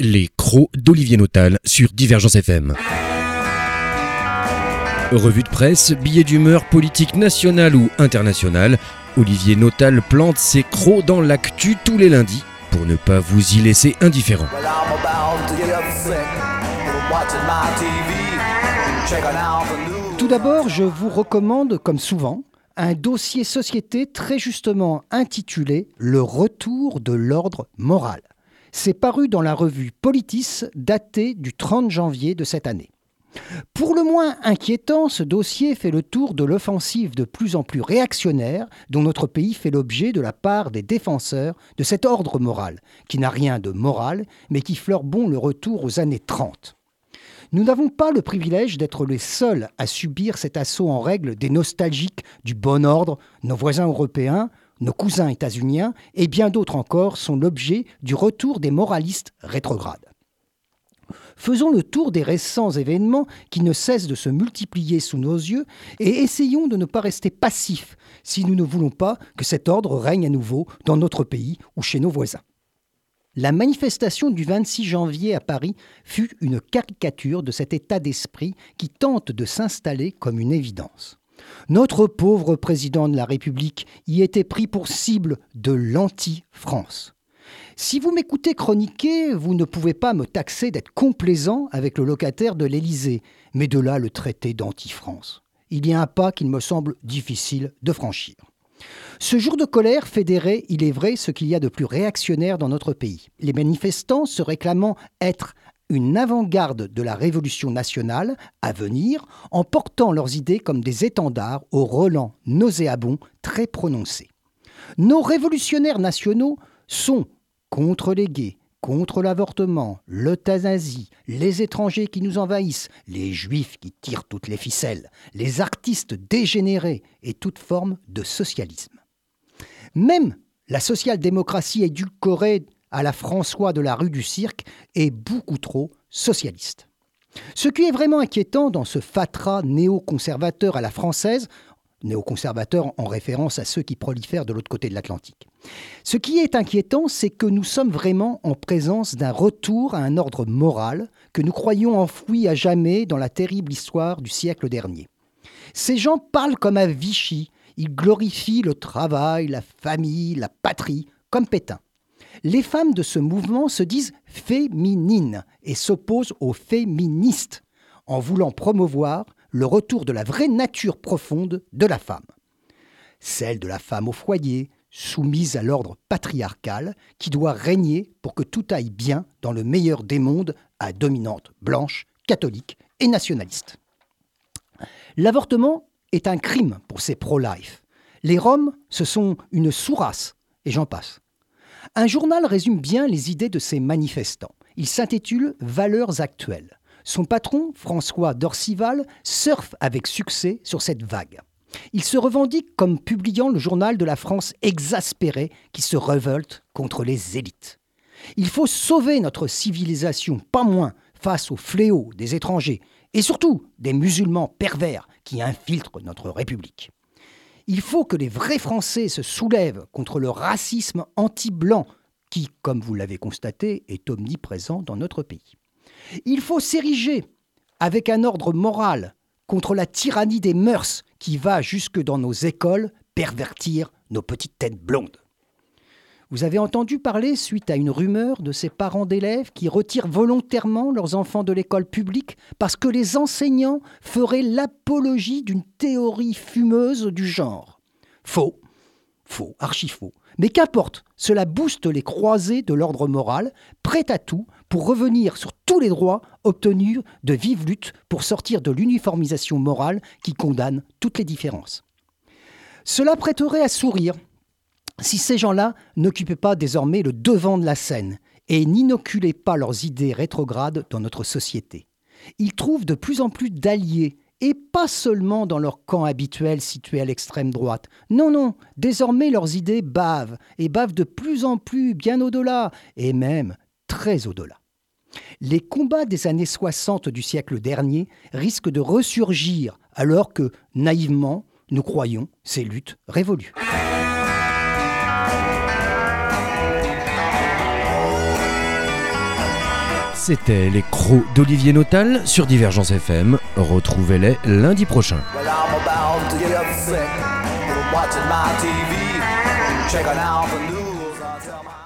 Les crocs d'Olivier Notal sur Divergence FM. Revue de presse, billets d'humeur politique nationale ou internationale, Olivier Notal plante ses crocs dans l'actu tous les lundis pour ne pas vous y laisser indifférent. Tout d'abord, je vous recommande, comme souvent, un dossier société très justement intitulé « Le retour de l'ordre moral ». C'est paru dans la revue Politis, datée du 30 janvier de cette année. Pour le moins inquiétant, ce dossier fait le tour de l'offensive de plus en plus réactionnaire dont notre pays fait l'objet de la part des défenseurs de cet ordre moral, qui n'a rien de moral, mais qui fleure bon le retour aux années 30. Nous n'avons pas le privilège d'être les seuls à subir cet assaut en règle des nostalgiques du bon ordre, nos voisins européens, nos cousins états-uniens et bien d'autres encore sont l'objet du retour des moralistes rétrogrades. Faisons le tour des récents événements qui ne cessent de se multiplier sous nos yeux et essayons de ne pas rester passifs si nous ne voulons pas que cet ordre règne à nouveau dans notre pays ou chez nos voisins. La manifestation du 26 janvier à Paris fut une caricature de cet état d'esprit qui tente de s'installer comme une évidence. Notre pauvre président de la République y était pris pour cible de l'anti-France. Si vous m'écoutez chroniquer, vous ne pouvez pas me taxer d'être complaisant avec le locataire de l'Élysée, mais de là le traiter d'anti-France. Il y a un pas qu'il me semble difficile de franchir. Ce jour de colère fédérait, il est vrai, ce qu'il y a de plus réactionnaire dans notre pays. Les manifestants se réclamant être une avant-garde de la révolution nationale à venir, en portant leurs idées comme des étendards au relent nauséabond très prononcé. Nos révolutionnaires nationaux sont contre les gays, contre l'avortement, l'euthanasie, les étrangers qui nous envahissent, les juifs qui tirent toutes les ficelles, les artistes dégénérés et toute forme de socialisme. Même la social-démocratie édulcorée à la François de la rue du Cirque est beaucoup trop socialiste. Ce qui est vraiment inquiétant dans ce fatras néoconservateur à la française, néoconservateurs en référence à ceux qui prolifèrent de l'autre côté de l'Atlantique. Ce qui est inquiétant, c'est que nous sommes vraiment en présence d'un retour à un ordre moral que nous croyions enfoui à jamais dans la terrible histoire du siècle dernier. Ces gens parlent comme à Vichy, ils glorifient le travail, la famille, la patrie, comme Pétain. Les femmes de ce mouvement se disent féminines et s'opposent aux féministes en voulant promouvoir le retour de la vraie nature profonde de la femme. Celle de la femme au foyer, soumise à l'ordre patriarcal qui doit régner pour que tout aille bien dans le meilleur des mondes à dominante blanche, catholique et nationaliste. L'avortement est un crime pour ces pro-life. Les Roms, ce sont une sous-race, et j'en passe. Un journal résume bien les idées de ces manifestants. Il s'intitule « Valeurs actuelles ». Son patron, François d'Orcival, surfe avec succès sur cette vague. Il se revendique comme publiant le journal de la France exaspérée qui se révolte contre les élites. Il faut sauver notre civilisation, pas moins, face au fléau des étrangers et surtout des musulmans pervers qui infiltrent notre République. Il faut que les vrais Français se soulèvent contre le racisme anti-blanc qui, comme vous l'avez constaté, est omniprésent dans notre pays. Il faut s'ériger avec un ordre moral contre la tyrannie des mœurs qui va jusque dans nos écoles pervertir nos petites têtes blondes. Vous avez entendu parler, suite à une rumeur, de ces parents d'élèves qui retirent volontairement leurs enfants de l'école publique parce que les enseignants feraient l'apologie d'une théorie fumeuse du genre. Faux, archi faux. Mais qu'importe, cela booste les croisés de l'ordre moral, prêts à tout pour revenir sur tous les droits obtenus de vive lutte pour sortir de l'uniformisation morale qui condamne toutes les différences. Cela prêterait à sourire si ces gens-là n'occupaient pas désormais le devant de la scène et n'inoculaient pas leurs idées rétrogrades dans notre société. Ils trouvent de plus en plus d'alliés et pas seulement dans leur camp habituel situé à l'extrême droite. Non, désormais leurs idées bavent, et bavent de plus en plus bien au-delà, et même très au-delà. Les combats des années 60 du siècle dernier risquent de ressurgir alors que, naïvement, nous croyons ces luttes révolues. C'était les crocs d'Olivier Notal sur Divergence FM. Retrouvez-les lundi prochain. Well, I'm about to get upset from watching my TV, checking out the news.